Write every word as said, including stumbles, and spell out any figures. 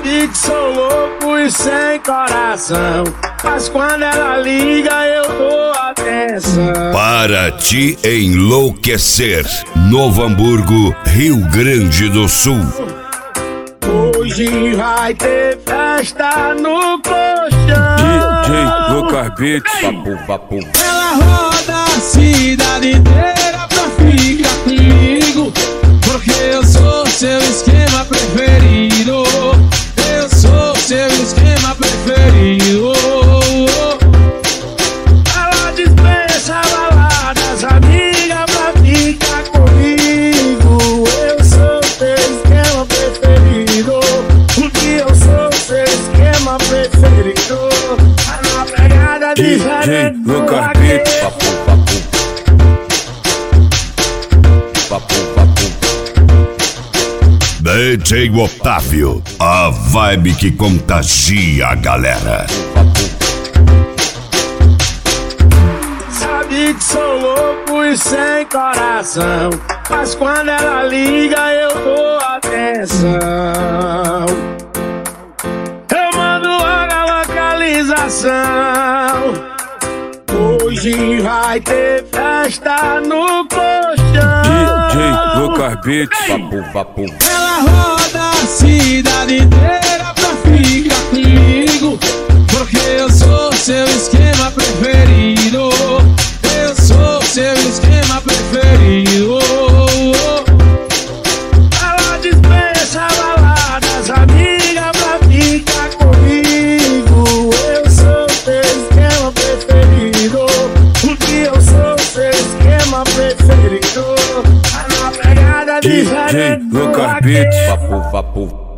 Sabe que sou louco e sem coração, mas quando ela liga eu dou atenção. Para te enlouquecer, Novo Hamburgo, Rio Grande do Sul. Hoje vai ter festa no colchão. D J Lucas Beats, papo, papo. Ela roda a cidade inteira pra ficar comigo, porque eu sou seu esquema preferido. Eu sou seu esquema preferido. Ela dispensa baladas, amiga, pra ficar comigo. Eu sou seu esquema preferido, porque eu sou seu esquema preferido. Tá na pegada D J Lucas Beats, papo, papo. Papo, papo. D J Otávio, a vibe que contagia a galera. Sabe que sou louco e sem coração, mas quando ela liga eu dou atenção. Eu mando logo a localização. Hoje vai ter festa no colchão. D J Lucas Beats, papo, papo. Ela roda a cidade inteira pra ficar comigo, porque eu sou seu esquema preferido. Eu sou seu esquema preferido. Ela dispensa baladas, amiga, pra ficar comigo. Eu sou seu esquema preferido, porque eu sou seu esquema preferido. Tá na pegada D J diferente. Lucas Beats, papo, papo.